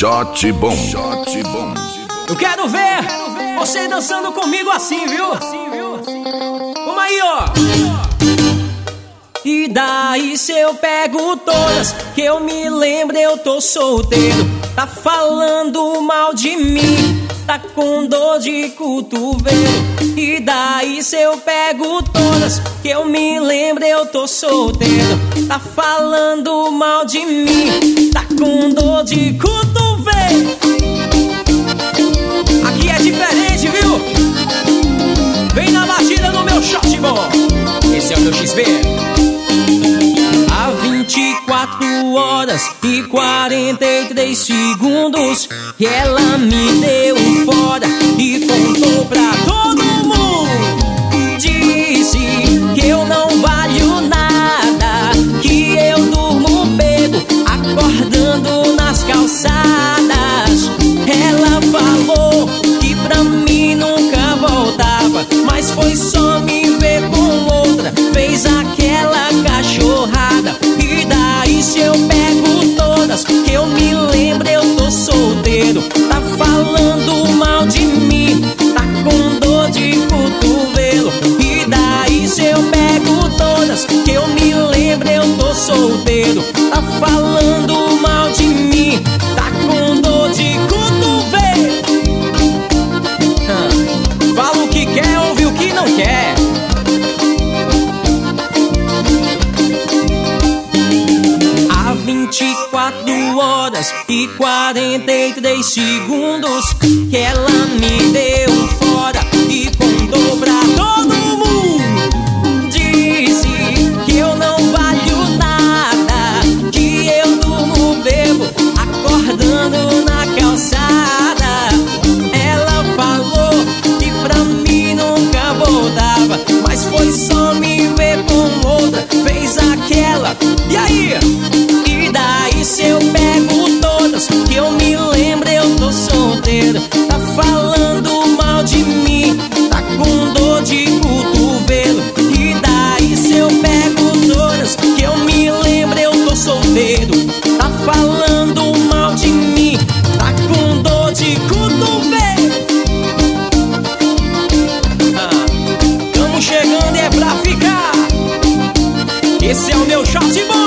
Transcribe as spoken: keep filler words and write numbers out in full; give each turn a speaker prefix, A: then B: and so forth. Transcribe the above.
A: Shot bom. Shot bom.
B: Eu quero ver você dançando comigo assim, viu? Vamos aí, ó. E daí se eu pego todas, que eu me lembro eu tô solteiro. Tá falando mal de mim, tá com dor de cotovelo. E daí se eu pego todas, que eu me lembro eu tô solteiro. Tá falando mal de mim, tá com dor de cotovelo. Aqui é diferente, viu? Vem na batida do meu shot bom. Esse é o meu X B. Há vinte e quatro horas e quarenta e três segundos que ela me deu fora e contou pra todo mundo. Disse que eu não valho nada, que eu durmo bebo, acordando nas calçadas. Ela falou que pra mim nunca voltava, mas foi só me ver com outra, fez aquela cachorrada. E daí se eu pego todas, que eu me lembro eu tô solteiro. Tá falando mal de mim, tá com dor de cotovelo. E daí se eu pego todas, que eu me lembro eu tô solteiro. Tá falando mal de mim, tá com dor de cotovelo. ah. Fala o que quer, ouve o que não quer. vinte e quatro horas e quarenta e três segundos que ela me deu fora e contou pra todo mundo. Disse que eu não valho nada, que eu durmo bebo, acordando na calçada. Ela falou que pra mim nunca voltava, mas foi só me ver com outra, fez aquela. E aí? Se eu pego todas, que eu me lembro eu tô solteiro. Tá falando mal de mim, tá com dor de cotovelo. E daí se eu pego todas, que eu me lembro eu tô solteiro. Tá falando mal de mim, tá com dor de cotovelo. ah, Tamo chegando e é pra ficar. Esse é o meu shot bom.